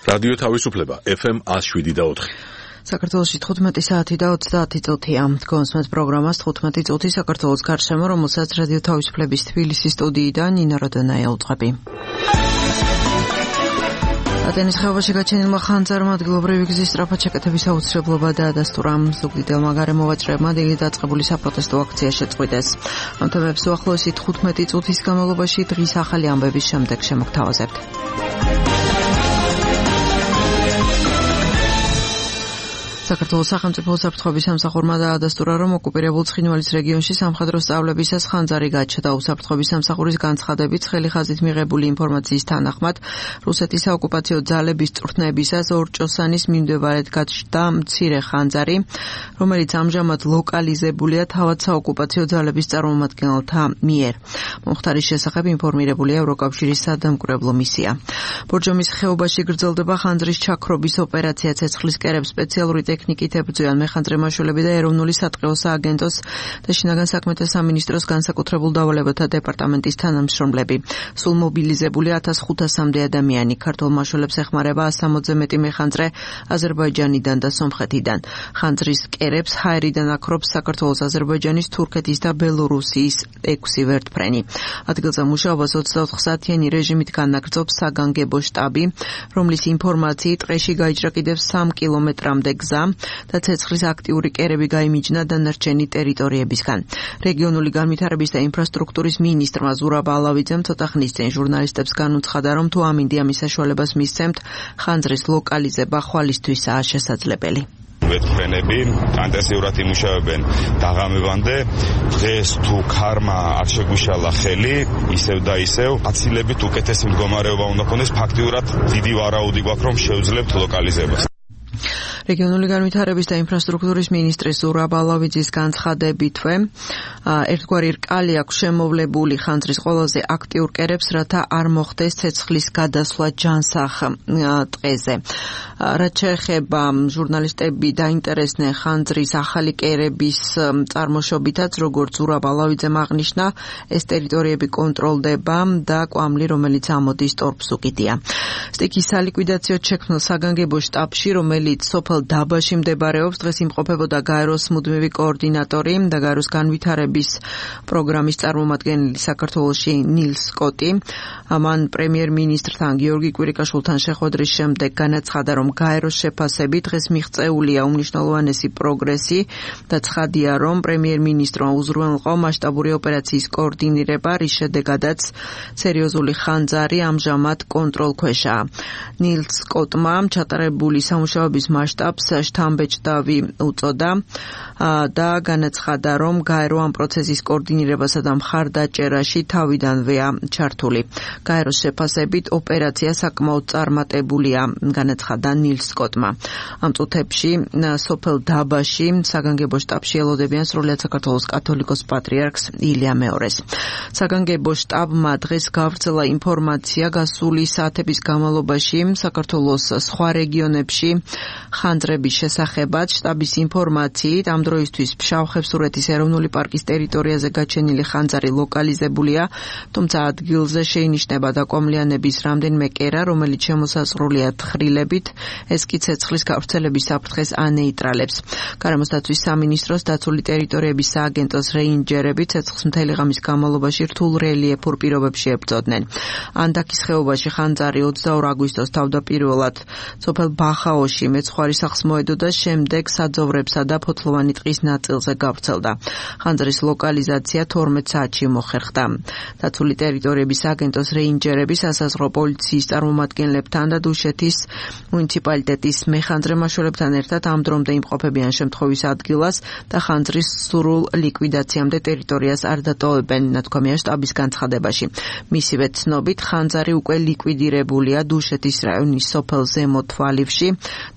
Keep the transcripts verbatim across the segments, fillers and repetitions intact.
რადიო თავისუფლება ეფ ემ one oh seven და four. საქართველოში თხუთმეტი საათი და ოცდაათი წუთია. გონსმენთ პროგრამას თხუთმეტი წუთი საქართველოს გარშემო, რომელსაც რადიო თავისუფლების თბილისის სტუდიიდან ნინა როდონაია უძღვები. ატენის ხეობაში გაჩენილმა ხანძარმა ადგილობრივი გზის სწრაფად შეკეთების აუცილებლობა დაადასტურა. ზუგდიდელმა გარემოვაჭრებმა დილით დაწყებული საპროტესტო აქცია შეწყვიტეს. ამ თემებს უახლოესი თხუთმეტი წუთის განმავლობაში დღის ახალი ამბების შემდეგ შემოგთავაზებთ. საქართველოს სახელმწიფო უსაფრთხოების სამსახურმა დაადასტურა, რომ ოკუპირებულ ცხინვალის რეგიონში სამხედრო სწავლებისას ხანძარი გაჩნდა. უსაფრთხოების სამსახურის განცხადებით, ხელი ხაზით მიღებული ინფორმაციის თანახმად, რუსეთის საოკუპაციო ძალების წვრთნებისას ორჭოსანის მიმდებარედ გაჩნდა მცირე ხანძარი, რომელიც ამჟამად ლოკალიზებულია თავად საოკუპაციო ძალების წარმომადგენელთა მიერ. მომხდარის შესახებ ინფორმირებულია ევროკავშირის სადამკვირვებლო მისია. ბორჯომის ხეობაში გრძელდება ხანძრის ჩაქრობის ოპერაცია. ცეცხლის კერებს სპეციალური ტექნიკით ებრძვიან მეხანძრე მაშველები და ეროვნული სატყეო სააგენტოს და შინაგან საქმეთა სამინისტროს განსაკუთრებულ დავალებათა დეპარტამენტის თანამშრომლები. სულ მობილიზებული ათას ხუთასამდე ადამიანი. ქართულ მაშველებს ეხმარება ასამოცზე მეტი მეხანძრე აზერბაიჯანიდან და სომხეთიდან. ხანძრის კერებს ჰაერიდან აკრობს საქართველოს, აზერბაიჯანის, თურქეთის და ბელორუსიის ექვსი ვერტმფრენი. ადგილზე მუშაობას ოცდაოთხ საათიანი რეჟიმით განაგრძობს საგანგებო შტაბი, რომლის ინფორმაციით ტყეში გაიჭრა კიდევ სამ კილომეტრამდე გზა და ცეცხლის აქტიური კერები გაიმიჯნა დანარჩენი ტერიტორიებისგან. რეგიონული განვითარების და ინფრასტრუქტურის მინისტრმა ზურაბ ალავიძემ ცოტა ხნის წინ ჟურნალისტებს განუცხადა, რომ თუ ამინდია მის საშუალებას მისცემთ, ხანძრის ლოკალიზება ხვალისთვისაა შესაძლებელი. ვერტმფრენები ანტენსიურად იმუშავებენ დაღამებამდე. დღეს თუ ქარმა არ შეგვიშალა ხელი, ისევ და ისევ აცილებით უკეთესი მდგომარეობა უნდა ქონდეს. ფაქტიურად დიდი ვარაუდი გვაქვს, რომ შევძლებთ ლოკალიზებას. რეგიონული განვითარების და ინფრასტრუქტურის მინისტრის ზურაბ ალავიძის განცხადებითვე, ერთგვარი რკალი აქვს შემოვლებული ხანძრის ყველაზე აქტიურ კერებს, რათა არ მოხდეს ცეცხლის გადასვლა ჯანსაღ ტყეზე. რაც შეეხება ჟურნალისტები დაინტერესდნენ ხანძრის ახალი კერების წარმოშობითაც, როგორც ზურაბ ალავიძემ აღნიშნა, ეს ტერიტორიები კონტროლდება და კვამლი, რომელიც ამოდის ტორფს უკიდია. სტიქის სალიკვიდაციოდ შექმნილ საგანგებო შტაბში, რომელიც სოფელ დაბაში მდებარეობს, დღეს იმყოფებოდა გაეროს მუდმივი კოორდინატორი და გაეროს განვითარების პროგრამის წარმომადგენელი საქართველოში ნილ სკოტი. მან პრემიერ-მინისტრთან გიორგი კვირიკაშვილთან შეხვედრის შემდეგ განაცხადა, რომ გაეროს შეფასებით დღეს მიღწეულია უმნიშვნელოვანესი პროგრესი და ცხადია, რომ პრემიერ-მინისტრმა უზრუნველყო მასშტაბური ოპერაციის კოორდინირება, რის შედეგადაც სერიოზული ხანძარი ამჟამად კონტროლქვეშაა. ნილ სკოტმა ჩატარებული სამუშაოების მასშტაბს შთამბეჭდავი უწოდა და განაცხადა, რომ გაერო ამ პროცესის კოორდინირებასა და მხარდაჭერაში თავიდანვეა ჩართული. გაეროს შეფასებით ოპერაცია საკმაოდ წარმატებულია, განაცხადა ნილ სკოტმა. ამ წუთებში სოფელ დაბაში საგანგებო შტაბში ელოდებიან სრულიად საქართველოს კათოლიკოს პატრიარქს ილია მეორეს. საგანგებო შტაბმა დღეს გავრცელა ინფორმაცია გასული საათების განმავლობაში საქართველოს სხვა რეგიონებში ხანძრების შესახებაც. შტაბის ინფორმაციით ამ დროისთვის ფშავ-ხევსურეთის ეროვნული პარკის ტერიტორიაზე გაჩენილი ხანძარი ლოკალიზებულია, თუმცა ადგილზე შეინიშნება დაკვამლიანების რამდენიმე კერა, რომელიც შემოსაზღვრულია თხრილებით. ეს კი ცეცხლის გავრცელების საფრთხეს ანეიტრალებს. გარემოს დაცვის სამინისტროს დაცული ტერიტორიების სააგენტოს რეინჯერები ცეცხლს მთელი ღამის განმავლობაში რთულ რელიეფურ პირობებში ებრძოდნენ. ანდაქის ხეობაში ხანძარი ოცდაორ აგვისტოს თავდაპირველად სოფელ ბახაოში მეცხვარი სახლს მოედო და შემდეგ საძოვრებსა და ფოთლოვანი ტყის ნაწილზე გავრცელდა. ხანძრის ლოკალიზაცია თორმეტ საათში მოხერხდა. დაცული ტერიტორიების აგენტოს რეინჯერები სასაზღვრო პოლიციის წარმომადგენლებთან და დუშეთის მუნიციპალიტეტის მეხანძრე მაშველებთან ერთად ამ დრომდე იმყოფებიან შემთხვევის ადგილას და ხანძრის სრულ ლიკვიდაციამდე ტერიტორიას არ დატოვებენ, ნათქვამია შტაბის განცხადებაში. მისივე ცნობით, ხანძარი უკვე ლიკვიდირებულია დუშეთის რაიონის სოფელ ზემო თვალივში და ვერტმფრენი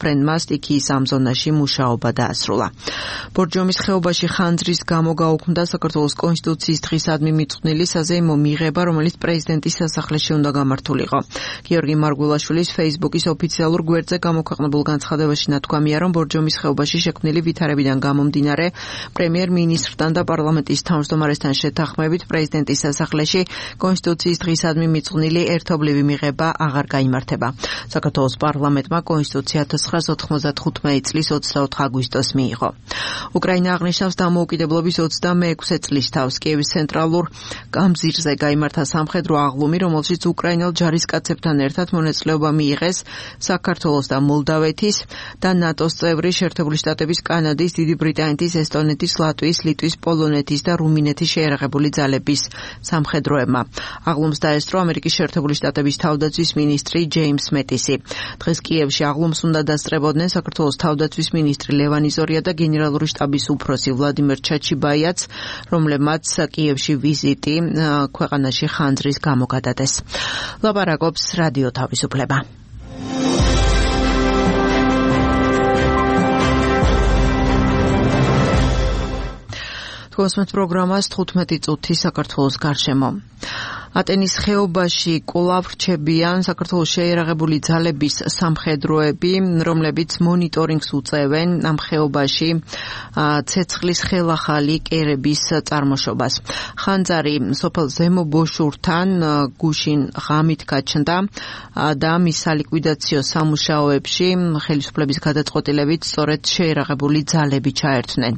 ფრენმა სტიქიის ამ ზონაში მუშაობა დაასრულა. ბორჯომის ხეობაში ხანძრის გამო გაუქმდა საქართველოს კონსტიტუციის დღისადმი მიწყვნილი საზეიმო მიღება, რომელიც პრეზიდენტის სასახლეში უნდა გამართულიყო. გიორგი მარგულაშვილის Facebook-ის ოფიციალურ გვერდზე გამოქვეყნებულ განცხადებაში ნათქვამია, რომ ბორჯომის ხეობაში შექმნილი ვითარებიდან გამომდინარე პრემიერ-მინისტრთან და პარლამენტის თავმჯდომარესთან შეთანხმებით პრეზიდენტის სასახლეში კონსტიტუციის დღისადმი მიწყვნილი ერთობლივი მიღება აღარ გაიმართება. საქართველოს პარლამენტმა კონსტიტუცია ოქროს ცხრაას ოთხმოცდათხუთმეტი წლის ოცდაოთხ აგვისტოს მიიღო. უკრაინა აღნიშნავს დამოუკიდებლობის ოცდამეექვსე წლის თავს. კიევის ცენტრალურ გამზირზე გაიმართა სამხედრო აღლუმი, რომელშიც უკრაინელ ჯარისკაცებთან ერთად მონაწილეობა მიიღეს საქართველოს და მოლდავეთის და ნატოს წევრი შეერთებული შტატების, კანადის, დიდი ბრიტანეთის, ესტონეთის, ლატვიის, ლიტვის, პოლონეთის და რუმინეთის შეიარაღებული ძალების სამხედროებმა. აღლუმს დაესწრო ამერიკის შეერთებული შტატების თავდაცვის მინისტრი ჯეიმს მეტისი. დღეს კიევში აღლუმს უნდა დასწრებოდნენ საქართველოს თავდაცვის მინისტრი ლევან იზორია და გენერალური შტაბის უფროსი ვლადიმერ ჩაჩიბაიაც, რომლებმაც კიევში ვიზიტი ქვეყანაში ხანძრის გამო გადადეს. ლაპარაკობს რადიო თავისუფლება. თქოსმეთ პროგრამას თხუთმეტი წუთი საქართველოს გარშემო. ატენის ხეობაში კვლავ რჩებიან საქართველოს შეიარაღებული ძალების სამხედროები, რომლებიც მონიტორინგს უწევენ ამ ხეობაში ცეცხლის ხელახალი კერების წარმოშობას. ხანძარი სოფელ ზემო ბოშურთან გუშინ ღამით გაჩნდა და მის სალიკვიდაციო სამუშაოებში ხელისუფლების გადაწყვეტილებით სწორედ შეიარაღებული ძალები ჩაერთნენ.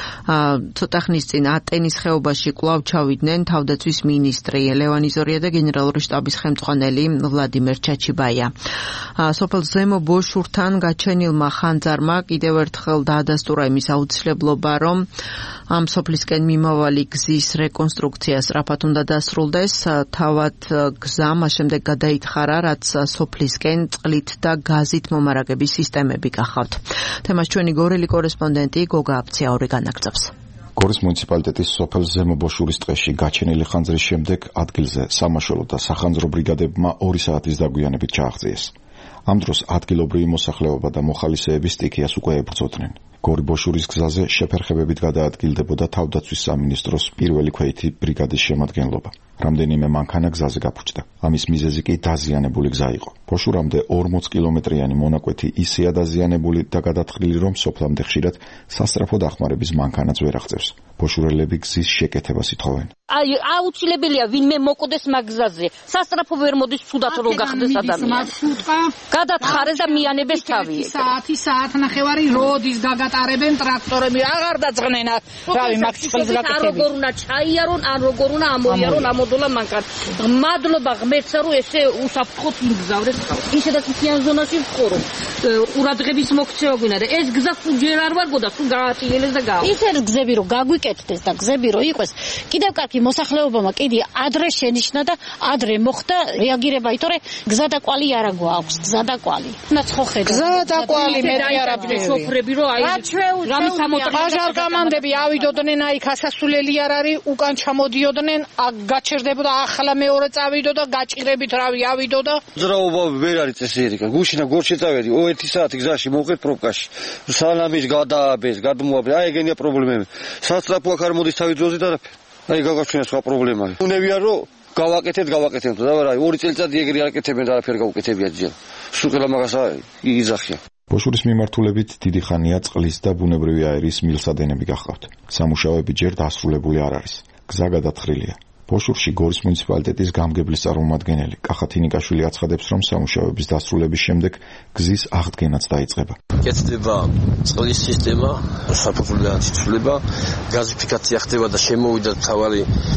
ცოტა ხნის წინ ატენის ხეობაში კვლავ ჩავიდნენ თავდაცვის მინისტრი ლევან იზორია და გენერალური შტაბის ხელმძღვანელი ვლადიმერ ჩაჩიბაია. სოფელ ზემო ბოშურთან გაჩენილმა ხანძარმა კიდევ ერთხელ დაადასტურა იმის აუცილებლობა, რომ ამ სოფლისკენ მიმავალი გზის რეკონსტრუქცია სწრაფად უნდა დასრულდეს. თავად გზა მას შემდეგ გადაითხარა, რაც სოფლისკენ წყლით და გაზით მომარაგების სისტემები გახავთ. თემას ჩვენი გორელი კორესპონდენტი გოგა აფციაური განაგრძობს. გორის მუნიციპალიტეტის სოფელ ზემო ბოშურის ტყეში გაჩენილი ხანძრის შემდეგ ადგილზე სამაშველო და სახანძრო ბრიგადებმა ორი საათის დაგვიანებით ჩააღწიეს. ამ დროს ადგილობრივი მოსახლეობა და მოხალისეები სტიქიას უკვე ებრძოდნენ. გორი ბოშურის გზაზე შეფერხებებით გადაადგილდებოდა თავდაცვის სამინისტროს პირველი ქვეითი ბრიგადის შემადგენლობა. რამდენიმე მანქანა გზაზე გაფუჭდა. ამის მიზეზი კი დაზიანებული გზა იყო. ბოშურამდე ორმოც კილომეტრიანი მონაკვეთი ისეა დაზიანებული და გადათხრილი, რომ სოფლამდე ხშირად სასწრაფო დახმარების მანქანაც ვერ აღწევს. ბოშურელები გზის შეკეთებას ითხოვენ. აი, აუცილებელია ვინმე მოკვდეს მაგზაზე. სასწრაფო ვერ მოდის ცუდად რო გახდეს ადამიანი. გადათხარეს და მიანებეს თავი. საათი, საათნახევარი როდის გაგატარებენ ტრაქტორები, აღარ დაწყნენ. რავი, მაქსიმალს გაკეთები. არ როგორ უნდა ჩაიარონ, ან როგორ უნდა ამოიარონ ამოდოლა მანქანა. მადლობა ღმერთსა, რომ ესე უსაფრთხოდ იმგზავრეთ. ისედაც მთიან ზონაში ვყორო. ყურადღების მოქცევა გვინდა და ეს გზა სულ ჯერ არ ვარგო და სულ გაატილეს და გავა. ისეთ გზები რო გაგვიკეთდეს და გზები რო იყოს, კიდევ კარგი მოსახლეობამ კიდე ადრე შენიშნა და ადრე მოხდა რეაგირება, ითორე გზა და კვალი არა გვაქვს, გზა და კვალი. ნაც ხო ხედავ. გზა და კვალი მე არაფერი სოფრები რო აი რამის ამოტრაჟარ გამანდები ავიდოდნენ, აი ხასასულელი არ არის, უკან ჩამოდიოდნენ, გაჩერდებოდა ახლა მეორე წავიდო და გაჭირებით რავი ავიდო და ძრაობა ვერ არის წესიერი. გუშინა გორში წავედი, ერთი საათი გზაში მოვყეთ პრობკაში. სალამის გადააბეს, გადმოაბეს, აი ეგენია პრობლემები. სასწრაფო აქ არ მოდის თავი ძოზე და აი გაგაჩვენა სხვა პრობლემაა. უნებია რომ გავაკეთეთ, გავაკეთებთ და რა, ორი წელიწადი ეგრე არაკეთებენ და არაფერი გავუკეთებია ჯერ. სულ მაგას იძახიან. ბოშურის მიმართულებით დიდი ხანია წყლის და ბუნებრივი აერის მილსადენები გახავთ. სამუშაოები ჯერ დასრულებული არ არის. გზა გადათხრილია. ბოშურში გორის მუნიციპალიტეტის გამგებლის წარმომადგენელი კახათი ნიკაშვილი აცხადებს, რომ სამუშაოების დასრულების შემდეგ გზის აღდგენაც დაიწყება. კეთდება წყლის სისტემა, საფუძვლიანი ცვლილება, გაზიფიკაცია ხდება და შემოვიდა თავარი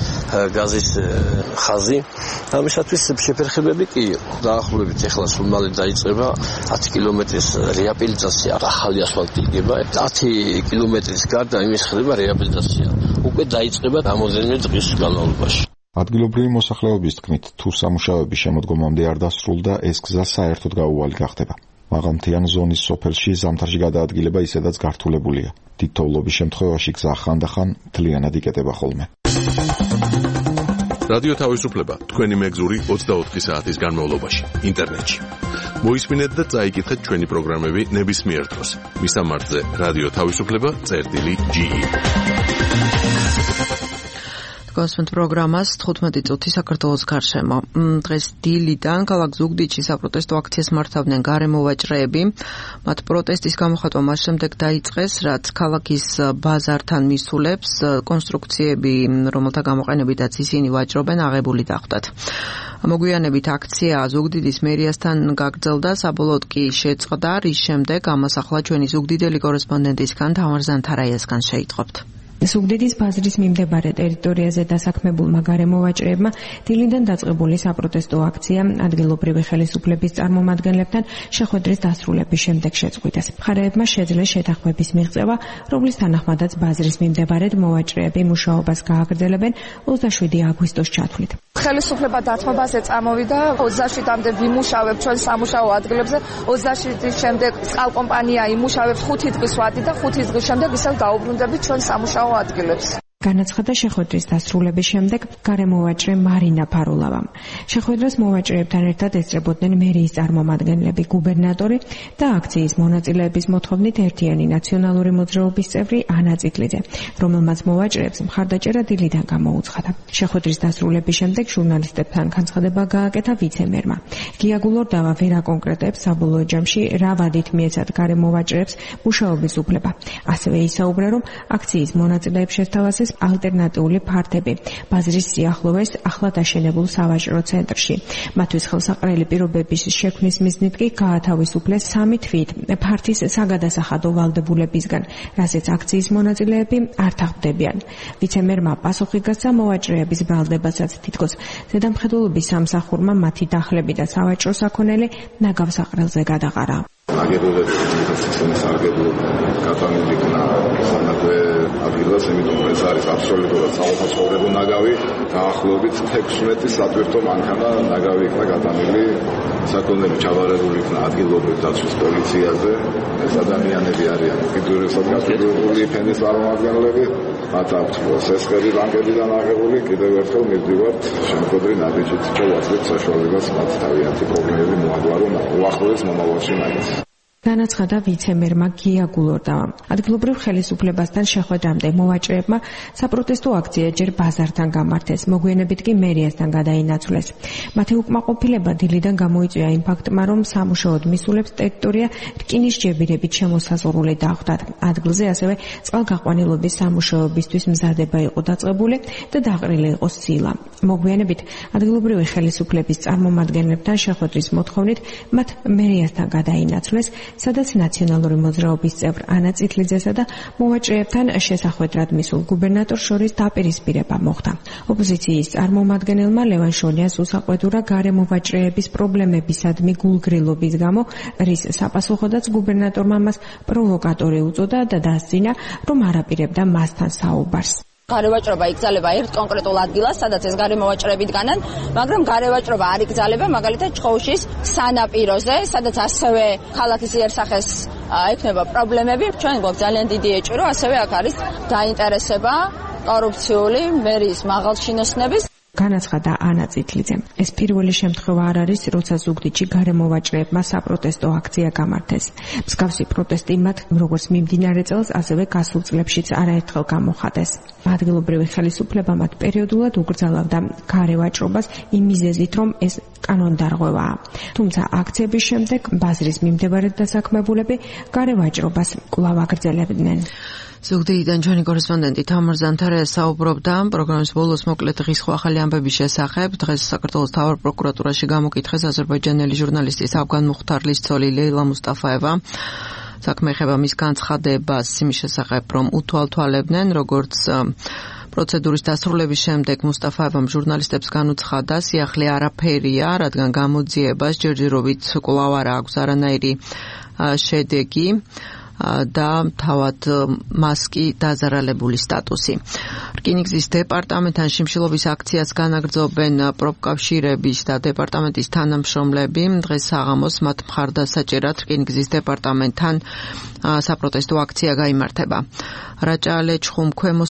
გაზის ხაზი. ამისათვის შეფერხებები კი დაახლოებით ეხლა სულ მალე დაიწყება ათი კილომეტრის რეაბილიტაცია, ახალი ასფალტი იგება. ათი კილომეტრის გარდა იმის ხდება რეაბილიტაცია. უკვე დაიწყება რამოდენიმე დღის განმავლობაში. ადგილობრივი მოსახლეობის თქმით, თუ სამუშაოების შემოდგომამდე არ დასრულდა, ეს გზა საერთოდ გაუვალი გახდება. მაღალმთიან ზონის სოფელში ზამთარში გადაადგილება ისედაც გართულებულია. დიდ თოვლობის შემთხვევაში გზა ხანდახან მთლიანად იკეტება ხოლმე. რადიო თავისუფლება თქვენი მეგზური ოცდაოთხი საათის განმავლობაში ინტერნეტში. მოისმინეთ და წაიკითხეთ ჩვენი პროგრამები ნებისმიერ დროს. მისამართზე რადიო თავისუფლება წერტილი ჯი. გასვენთ პროგრამას თხუთმეტი წუთი საქართველოს გარშემო. დღეს დილიდან ქალაქ ზუგდიდში საპროტესტო აქციას მართავდნენ გარემოვაჭრეები. მათ პროტესტის გამოხატვა მას შემდეგ დაიწყეს, რაც ქალაქის ბაზართან მისულებს კონსტრუქციები, რომელთა გამოყენებითაც ისინი ვაჭრობენ, აღებული დახვდათ. მოგვიანებით აქცია ზუგდიდის მერიასთან გაგრძელდა, საბოლოოდ კი შეწყდა, რის შემდეგ ამასახლა ჩვენი ზუგდიდელი კორესპონდენტისგან თამარ ზანთარაიასგან შეიტყობთ. ზუგდიდის ბაზრის მიმდებარე ტერიტორიაზე დასაქმებულმა გარემოვაჭრეებმა დილიდან დაწყებული საპროტესტო აქცია ადგილობრივი ხელისუფლების წარმომადგენლებთან შეხვედრის დასრულების შემდეგ შეწყვიტეს. მხარეებმა შეძლეს შეთანხმების მიღწევა, რომლის თანახმადაც ბაზრის მიმდებარედ მოვაჭრეები მუშაობას გააგრძელებენ ოცდაშვიდი აგვისტოს ჩათვლით. ხელისუფლება დათმობაზე წამოვიდა, ოცდაშვიდამდე ვიმუშავებ ჩვენ სამუშაო ადგილებზე, ოცდაშვიდის შემდეგ წყალკომპანია იმუშავებს ხუთი დღის ვადი და ხუთი დღის შემდეგ ისევ დაუბრუნდებით ჩვენ სამუშაო ადგილებს. განაცხადა შეხვედრის დასრულების შემდეგ გარემოვაჭრე მარინა ფარულავამ. შეხვედრას მოვაჭრეებთან ერთად ესწრებოდნენ მერიის წარმომადგენლები, გუბერნატორი და აქციის მონაწილეების მოთხოვნით ერთიანი ნაციონალური მოძრაობის წევრი ანა წიტლიძე, რომელმაც მოვაჭრეებს მხარდაჭერა დილიდან გამოუცხადა. შეხვედრის დასრულების შემდეგ ჟურნალისტებთან განცხადება გააკეთა ვიცე-მერმა. გია გულორდავა ვერ აკონკრეტებს საბოლოო ჯამში რა ვადით მიეცათ გარემოვაჭრეებს მუშაობის უფლება. ასევე ისაუბრა, რომ აქციის მონაწილეებს შესთავაზეს ალტერნატიული ფართები ბაზრის სიახლოვეს ახლად აშენებულ სავაჭრო ცენტრში. მათთვის ხელსაყრელი პირობების შექმნის მიზნით კი გაათავისუფლეს სამი თვით ფართის საგადასახადო ვალდებულებისგან, რასაც აქციის მონაწილეები არ თახვდებიან. ვიცე-მერმა პასუხი გასცა მოვაჭრეების ბრალდებასაც, თითქოს ზედამხედველობის სამსახურმა მათი დახლები და სავაჭრო საქონელი ნაგავსაყრელზე გადაყარა. აგებულებს სისტემის აგებულ კატანილიკნა სანაგვე ადგილას, იმიტომ რომ ეს არის აბსოლუტურად საყოფაცხოვრებო ნაგავი. დაახლოებით თექვსმეტი სატვირთო მანქანა ნაგავი იქნა გატანილი, საქონელი ჩავარებული იქნა ადგილობრივ დაცვის პოლიციაზე. ეს ადამიანები არიან კიდურებსად გასწორებული ფენის წარმომადგენლები, მათ აქვთ სესხები ბანკებიდან აღებული. კიდევ ერთხელ მივდივართ შემოგვიდრი ნაბიჯით და ვაცლებთ საშუალებას მათ თავიანთი პრობლემები მოაგვარონ უახლოეს მომავალში მაინც. განაცხადა ვიცე-მერმა გია გულორდავამ. ადგილობრივ ხელისუფლებასთან შეხვედრამდე მოვაჭრეებმა საპროტესტო აქცია ჯერ ბაზართან გამართეს, მოგვიანებით კი მერიასთან გადაინაცვლეს. მათი უკმაყოფილება დილიდან გამოიწვია იმ ფაქტმა, რომ სამუშაოდ მისულებს ტერიტორია რკინის ჯებირებით შემოსაზღვრული დახვდათ. ადგილზე ასევე წყალგაყვანილობის სამუშაოებისთვის მზადება იყო დაწყებული და დაყრილი იყო სილა. მოგვიანებით ადგილობრივი ხელისუფლების წარმომადგენლებთან შეხვედრის მოთხოვნით მათ მერიასთან გადაინაცვლეს, სადაც ნაციონალური მოძრაობის წევრ ანა წიტლიძესა და მოვაჭრეებთან შესახვედრად მისულ გუბერნატორს შორის დაპირისპირება მოხდა. ოპოზიციის წარმომადგენელმა ლევან შონიას უსაყვედურა გარემოვაჭრეების პრობლემებისადმი გულგრილობის გამო, რის საპასუხოდაც გუბერნატორმა მას პროვოკატორი უწოდა და დასძინა, რომ არაპირებდა მასთან საუბარს. გარევაჭრობა იკრძალება ერთ კონკრეტულ ადგილას, სადაც ეს გარემოვაჭრეები დგანან, მაგრამ გარევაჭრობა არ იკრძალება მაგალითად ჩხოუშის სანაპიროზე, სადაც ასევე ქალაქის იერსახეს ექნება პრობლემები. ჩვენ გვაქვს ძალიან დიდი ეჭვი, რომ ასევე აქ არის დაინტერესება კორუფციული მერიის მაღალჩინოსნების. განაცხადა ანა წიტლიძემ. ეს პირველი შემთხვევა არ არის, როცა ზუგდიდში გარემოვაჭრეებმა საპროტესტო აქცია გამართეს. მსგავსი პროტესტი მათ როგორც მიმდინარე წელს, ასევე გასულ წლებშიც არაერთხელ გამოხატეს. ადგილობრივი ხელისუფლება მათ პერიოდულად უკრძალავდა გარევაჭრობას იმ მიზეზით, რომ ეს კანონდარღვევაა. თუმცა აქციების შემდეგ ბაზრის მიმდებარედ დასაქმებულები გარევაჭრობას კვლავ აგრძელებდნენ. ზუგდიდიდან ჩვენი კორესპონდენტი თამარ ზანთარაია საუბრობდა პროგრამის ბოლოს მოკლედ დღის ახალი ამბების შესახებ. დღეს საქართველოს მთავარ პროკურატურაში გამოკითხეს აზერბაიჯანელი ჟურნალისტის ავგან მუხთარლის ცოლი ლეილა მუსტაფაევა. საქმე ეხება მის განცხადებას იმის შესახებ, რომ უთვალთვალებდნენ, როგორც პროცედურის დასრულების შემდეგ მუსტაფაევამ ჟურნალისტებს განუცხადა, სიახლე არაფერია, რადგან გამოძიებას ჯერჯერობით კვლავ არ აქვს არანაირი შედეგი. და თავად მას კი დაზარალებული სტატუსი. რკინიგზის დეპარტამენტთან შიმშილობის აქციას განაგრძობენ პროფკავშირების და დეპარტამენტის თანამშრომლები. დღეს საღამოს მათ მხარდასაჭერად რკინიგზის დეპარტამენტთან საპროტესტო აქცია გაიმართება. რაჭა-ლეჩხუმ ქვემო